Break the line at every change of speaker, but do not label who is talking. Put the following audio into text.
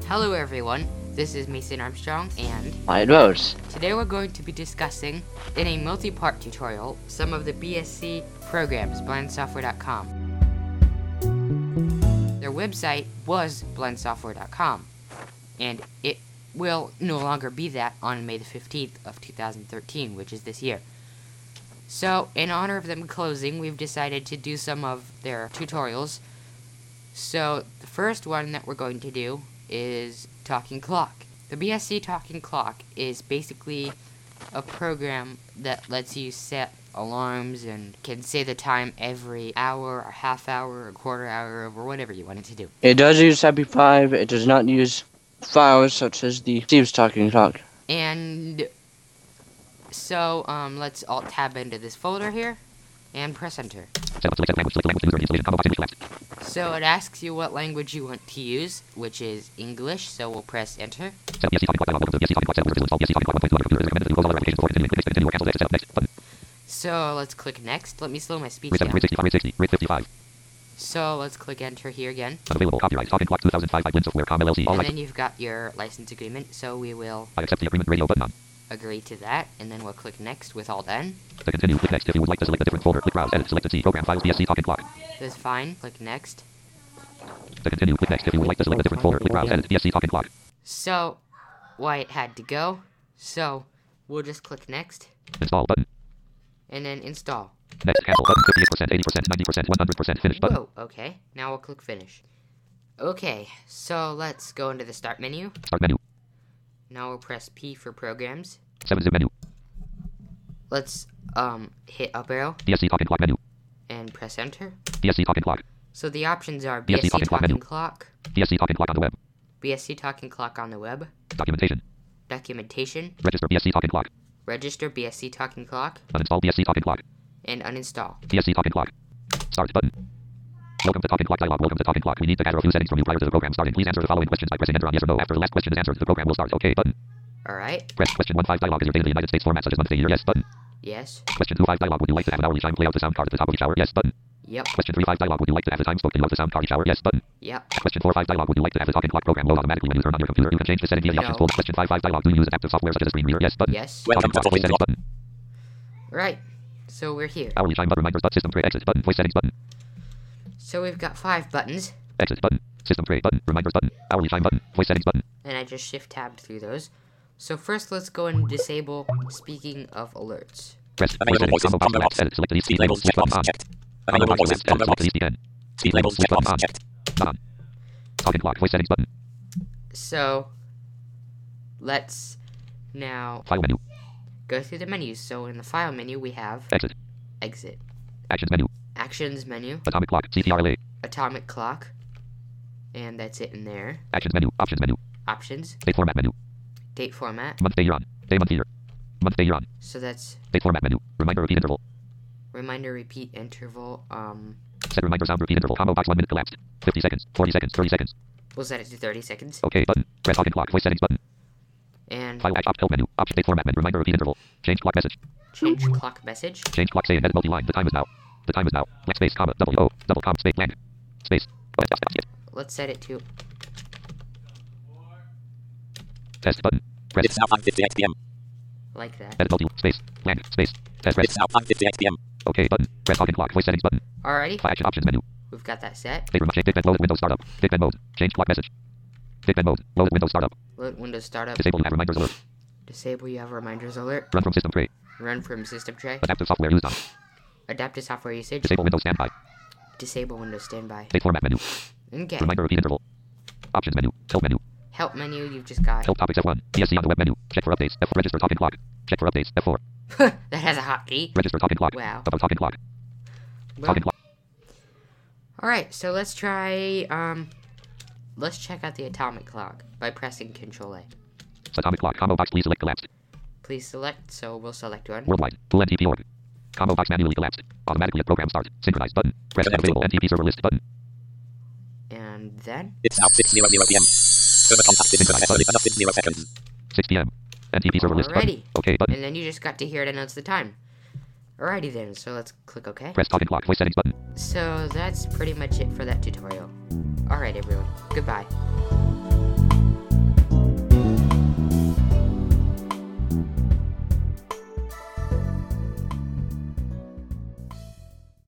Hello everyone, this is Mason Armstrong, and
Wyatt Rose.
Today we're going to be discussing, in a multi-part tutorial, some of the BSC programs, blendsoftware.com. Their website was blendsoftware.com, and it will no longer be that on May the 15th of 2013, which is this year. So, in honor of them closing, we've decided to do some of their tutorials. So, the first one that we're going to do is Talking Clock. The BSC Talking Clock is basically a program that lets you set alarms and can say the time every hour, or half hour, or quarter hour, or whatever you want it to do.
It does use MP5. It does not use files such as the Steve's Talking Clock.
And so, let's Alt-tab into this folder here, and press Enter. So it asks you what language you want to use, which is English, so we'll press Enter. So let's click Next. Let me slow my speech down. So let's click Enter here again.
Available copyright Talking Clock 2005 by Blendsoftware.com LLC.
And then you've got your license agreement, so we will
I accept the agreement radio button on.
agree to that, and then we'll click Next with Alt N.
To continue, click Next. If you would like to select a different folder, click Browse, Edit, select the C program files, BSC Talking Clock.
That's fine. Click Next.
To continue, click Next. If you would like to select a different folder, click Browse, Edit, BSC Talking Clock.
So, Wyatt had to go, so we'll just click Next,
Install button.
and then Install.
Next, cancel button. 58%, 80%, 90%, 100%, finish button.
Whoa, okay. Now we'll click Finish. Okay, so let's go into the Start menu.
Start menu.
Now we'll press P for Programs.
7-zip menu.
Let's hit up arrow
BSC Talking Clock menu.
and press Enter.
BSC Talking Clock.
So the options are
BSC
BSC
Talking Clock menu.
Talking Clock,
BSC Talking Clock on the web.
BSC Talking Clock on the web,
Documentation.
Documentation,
Register BSC Talking Clock.
Register BSC Talking Clock,
Uninstall BSC Talking Clock.
and Uninstall.
BSC Talking Clock. Start button. Welcome to Talking Clock dialog. Welcome to Talking Clock. We need to gather a few settings from you prior to the program starting. Please answer the following questions by pressing Enter on yes or no. After the last question is answered, the program will start. OK button.
Alright,
Press question 1-5 dialog. Is your date in the United States format such as month, day, year? Yes button.
yes,
Question 2-5 dialog. Would you like to have an hourly chime play out the sound card at the top of each hour? Yes button.
yep,
Question 3-5 dialog. Would you like to have the time spoken out the sound card each hour? Yes button.
yep,
Question 4-5 dialog. Would you like to have the Talking Clock program load automatically when you turn on your computer? You can change the setting via the options
No.
folder. Question 5-5 dialog. Do you use adaptive software such as a screen reader? Yes button.
yes.
Talking Clock voice settings button.
Right, so we're here.
Hourly chime button reminders button. System tray exit button. Voice settings button.
So we've got 5 buttons,
Exit button. System tray button. Reminders button. Hourly chime button. Voice settings button.
and I just shift-tabbed through those. So first let's go and disable Speaking of Alerts.
Press voice settings combo box collapse. Edit. Select the speed labels switch button on. Combo box collapse. Edit. Select the speed end. Speed labels switch button on. On. Talking Clock voice settings button.
So, let's now
File menu.
go through the menus. So in the File menu we have
Exit.
Exit,
Actions menu.
Actions menu,
Atomic Clock. CTRLA.
Atomic Clock, and that's it in there.
Actions menu. Options menu.
Options,
Date format menu.
Date Format,
Month, day, year on. Day, month, year. Month, day, year on.
so that's
Date format menu. Reminder repeat interval.
Reminder Repeat Interval.
Set reminder sound repeat interval. Combo box 1 minute collapsed. 50 seconds. 40 seconds. 30 seconds.
We'll set it to 30 seconds.
OK button. Press Talking Clock voice settings button.
And
File help menu. Option date format menu. Reminder repeat interval. Change clock message.
change clock message.
Change clock say and edit multi-line. The time is now. The time is now. Black space comma double O double comma space blank space.
Let's set it to
Test button. Press.
It's now 5:58 p.m.
like that.
Edit multi space blank space. Test press.
It's now 5:58 p.m.
OK button. Press Talking Clock voice settings button.
Alrighty,
File action options menu.
we've got that set.
Date remote. Date mode. Windows startup. Date mode. Change clock message. Date mode. Load Windows startup.
Let Windows Startup.
Disable have reminders alert.
Disable You Have Reminders Alert.
Run from system tray.
Run from System Tray.
Adaptive software used on.
Adaptive Software Usage.
Disable Windows standby.
Disable Windows Standby.
Date format menu.
Okay.
Reminder repeat interval. Options menu. Help menu.
Help menu, you've just got.
Help topics F1. BSC on the web menu. Check for updates. F4. Register Talking Clock. Check for updates. F4.
That has a hotkey.
Register Talking Clock.
Wow.
About Talking Clock.
Well,
Talking Clock.
alright, so let's try, let's check out the Atomic Clock by pressing Control A.
Atomic Clock. Combo box. Please select collapsed.
Please select, so we'll select one.
Worldwide. Full NTP org. Combo box manually collapsed. Automatically at program start. Synchronize button. Press available NTP server list button.
And then,
It's now 6:00 p.m. Server contacted enough in 0 seconds.
6 p.m. NTP server list button.
alrighty.
OK button.
And then you just got to hear it announce the time. Alrighty then, so let's click OK.
Press Talking Clock voice settings button.
So that's pretty much it for that tutorial. Alright everyone, goodbye.